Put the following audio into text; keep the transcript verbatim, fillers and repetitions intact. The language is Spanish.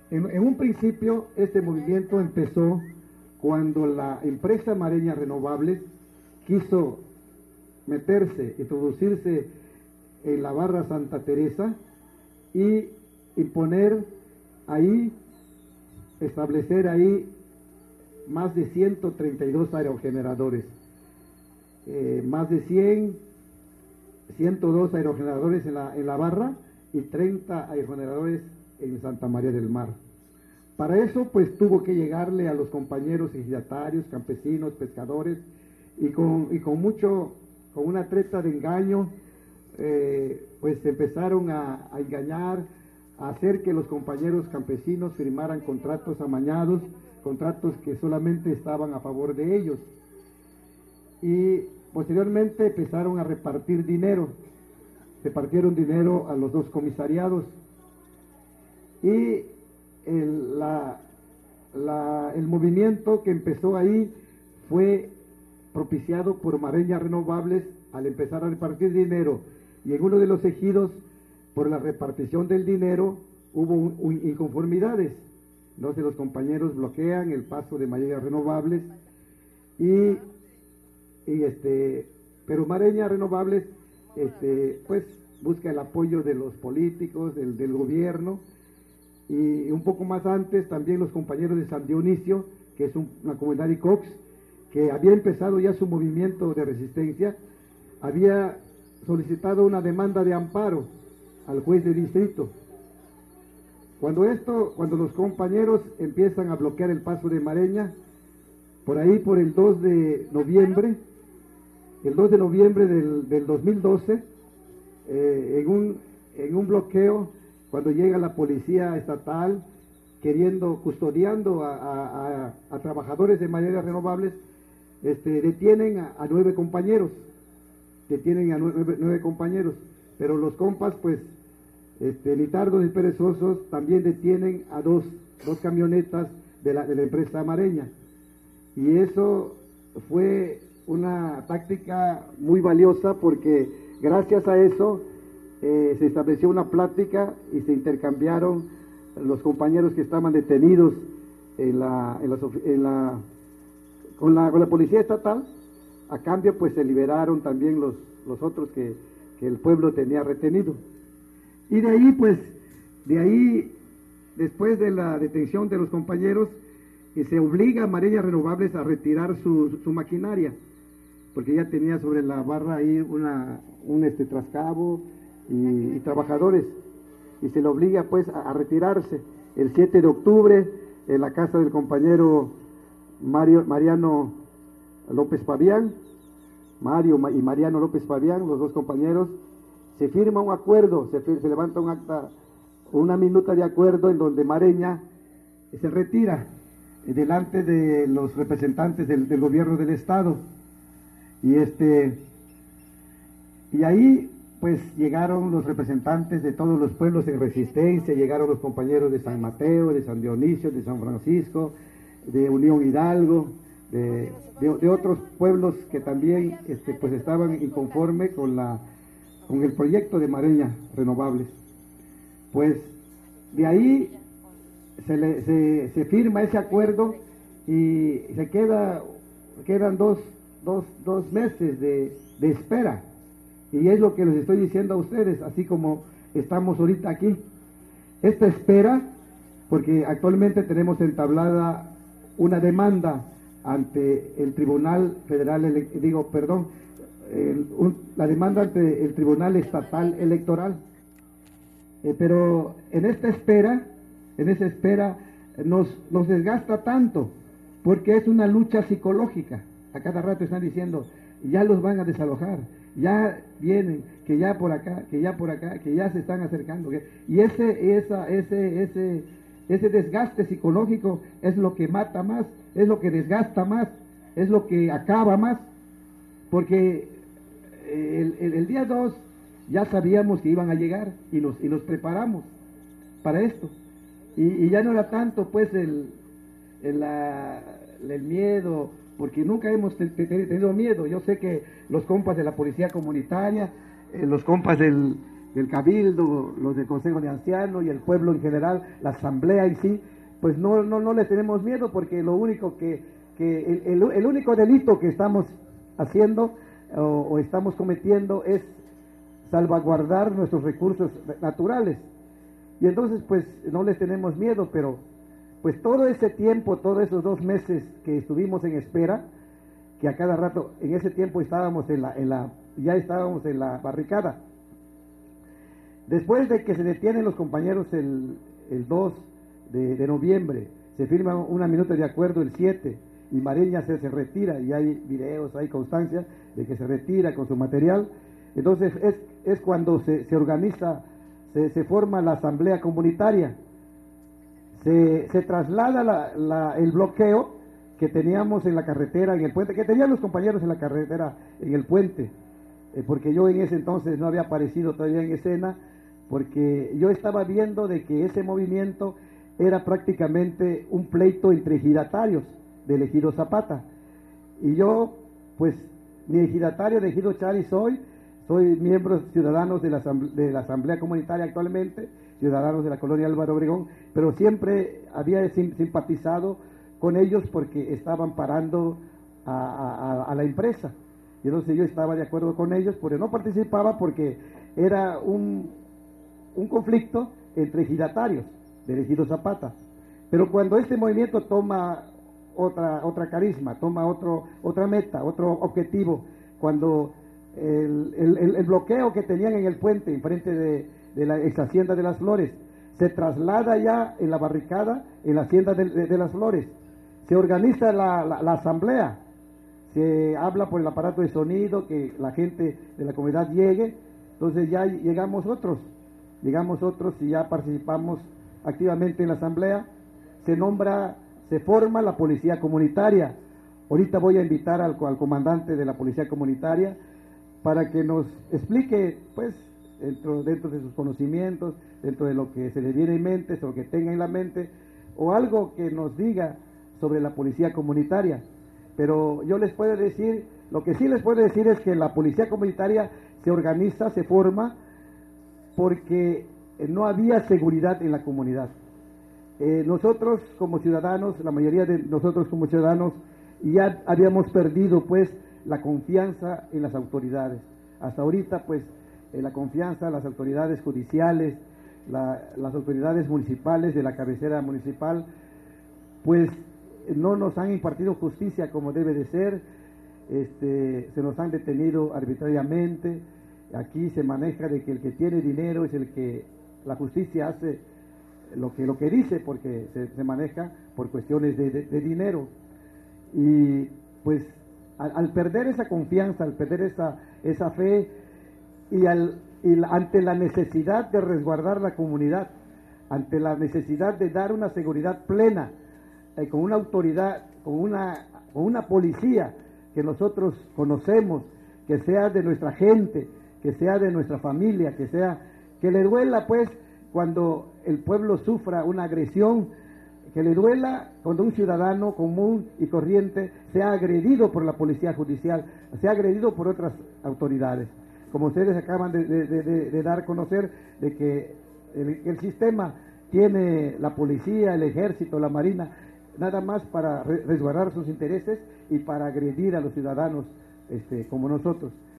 En, en un principio, este movimiento empezó cuando la empresa Mareña Renovables quiso meterse, introducirse en la barra Santa Teresa y imponer ahí, establecer ahí más de ciento treinta y dos aerogeneradores, eh, más de cien, ciento dos aerogeneradores en la, en la barra y treinta aerogeneradores en Santa María del Mar. Para eso pues tuvo que llegarle a los compañeros ejidatarios, campesinos, pescadores, y con, y con mucho, con una treta de engaño, eh, pues empezaron a, a engañar, a hacer que los compañeros campesinos firmaran contratos amañados, contratos que solamente estaban a favor de ellos. Y posteriormente empezaron a repartir dinero, repartieron dinero a los dos comisariados, y el, la, la, el movimiento que empezó ahí fue propiciado por Mareña Renovables al empezar a repartir dinero, y en uno de los ejidos, por la repartición del dinero, hubo un, un, inconformidades. Entonces los compañeros bloquean el paso de Mareña Renovables, y, y este, pero Mareña Renovables este, pues busca el apoyo de los políticos, del, del gobierno, y un poco más antes también los compañeros de San Dionisio, que es un, una comunidad de Cox, que había empezado ya su movimiento de resistencia, había solicitado una demanda de amparo al juez de distrito. Cuando esto, cuando los compañeros empiezan a bloquear el paso de Mareña, por ahí por el dos de noviembre, el dos de noviembre del, del dos mil doce, eh, en, un, en un bloqueo, cuando llega la policía estatal, queriendo, custodiando a, a, a, a trabajadores de Mareña Renovables, este, detienen a, a nueve compañeros, detienen a nueve, nueve compañeros, pero los compas, pues, Este, ni tardos ni perezosos, también detienen a dos, dos camionetas de la, de la empresa Mareña. Y eso fue una táctica muy valiosa, porque gracias a eso eh, se estableció una plática y se intercambiaron los compañeros que estaban detenidos en la, en las, en la, con, la, con la policía estatal. A cambio pues se liberaron también los, los otros que, que el pueblo tenía retenido. Y de ahí, pues, de ahí, después de la detención de los compañeros, eh, se obliga a Mareña Renovables a retirar su, su maquinaria, porque ya tenía sobre la barra ahí una, un este, trascabo y, y trabajadores, y se le obliga, pues, a, a retirarse. El siete de octubre, en la casa del compañero Mario, Mariano López Fabián, Mario y Mariano López Fabián, los dos compañeros, se firma un acuerdo, se, se levanta un acta, una minuta de acuerdo en donde Mareña se retira delante de los representantes del, del gobierno del estado, y este y ahí pues llegaron los representantes de todos los pueblos en resistencia, llegaron los compañeros de San Mateo, de San Dionisio, de San Francisco, de Unión Hidalgo, de, de, de otros pueblos que también este, pues estaban inconformes con la con el proyecto de Mareña Renovables. Pues de ahí se, le, se, se firma ese acuerdo, y se queda, quedan dos, dos, dos meses de, de espera, y es lo que les estoy diciendo a ustedes, así como estamos ahorita aquí. Esta espera, porque actualmente tenemos entablada una demanda ante el Tribunal Federal, digo, perdón, El, un, la demanda ante el Tribunal Estatal Electoral, eh, pero en esta espera, en esa espera nos, nos desgasta tanto, porque es una lucha psicológica. A cada rato están diciendo, ya los van a desalojar, ya vienen, que ya por acá, que ya por acá, que ya se están acercando, que, y ese, esa, ese, ese, ese desgaste psicológico es lo que mata más, es lo que desgasta más, es lo que acaba más, porque El, el, el día dos ya sabíamos que iban a llegar, y nos, y nos preparamos para esto, y, y ya no era tanto pues el, el, la, el miedo, porque nunca hemos te, te, tenido miedo. Yo sé que los compas de la policía comunitaria, eh, los compas del, del Cabildo, los del Consejo de Ancianos y el pueblo en general, la asamblea en sí, pues no, no, no le tenemos miedo, porque lo único que, que el, el, el único delito que estamos haciendo o, o estamos cometiendo es salvaguardar nuestros recursos naturales. Y entonces pues no les tenemos miedo, pero pues todo ese tiempo, todos esos dos meses que estuvimos en espera, que a cada rato, en ese tiempo estábamos en la, en la, ya estábamos en la barricada. Después de que se detienen los compañeros el, el dos de, de noviembre, se firma una minuta de acuerdo el siete, y Mareña se, se retira, y hay videos, hay constancia de que se retira con su material. Entonces es, es cuando se, se organiza, se, se forma la asamblea comunitaria, se, se traslada la, la, el bloqueo que teníamos en la carretera, en el puente, que tenían los compañeros en la carretera, en el puente, eh, porque yo en ese entonces no había aparecido todavía en escena, porque yo estaba viendo de que ese movimiento era prácticamente un pleito entre ejidatarios del ejido Zapata, y yo, pues, mi ejidatario de ejido Chari soy, soy miembro ciudadanos de la, de la Asamblea Comunitaria actualmente, ciudadanos de la colonia Álvaro Obregón, pero siempre había simpatizado con ellos porque estaban parando a, a, a la empresa, y entonces yo estaba de acuerdo con ellos, pero no participaba porque era un, un conflicto entre ejidatarios del ejido Zapata. Pero cuando este movimiento toma otra, otra carisma, toma otro, otra meta, otro objetivo, cuando el, el, el bloqueo que tenían en el puente, enfrente de, de la ex hacienda de Las Flores, se traslada ya en la barricada, en la hacienda de, de, de Las Flores, se organiza la, la, la asamblea, se habla por el aparato de sonido, que la gente de la comunidad llegue, entonces ya llegamos otros, llegamos otros y ya participamos activamente en la asamblea, se nombra, se forma la policía comunitaria. Ahorita voy a invitar al, al comandante de la policía comunitaria para que nos explique, pues, dentro, dentro de sus conocimientos, dentro de lo que se le viene en mente, sobre lo que tenga en la mente, o algo que nos diga sobre la policía comunitaria. Pero yo les puedo decir, lo que sí les puedo decir es que la policía comunitaria se organiza, se forma, porque no había seguridad en la comunidad. Eh, nosotros como ciudadanos, la mayoría de nosotros como ciudadanos, ya habíamos perdido pues la confianza en las autoridades. Hasta ahorita pues eh, la confianza en las autoridades judiciales, la, las autoridades municipales de la cabecera municipal, pues no nos han impartido justicia como debe de ser, este, se nos han detenido arbitrariamente. Aquí se maneja de que el que tiene dinero es el que la justicia hace lo que lo que dice, porque se, se maneja por cuestiones de, de, de dinero. Y pues al, al perder esa confianza, al perder esa, esa fe, y, al, y la, ante la necesidad de resguardar la comunidad, ante la necesidad de dar una seguridad plena, eh, con una autoridad, con una, con una policía que nosotros conocemos, que sea de nuestra gente, que sea de nuestra familia, que sea, que le duela pues cuando el pueblo sufra una agresión, que le duela cuando un ciudadano común y corriente sea agredido por la policía judicial, sea agredido por otras autoridades. Como ustedes acaban de, de, de, de dar a conocer, de que el, el sistema tiene la policía, el ejército, la marina, nada más para resguardar sus intereses y para agredir a los ciudadanos este, como nosotros.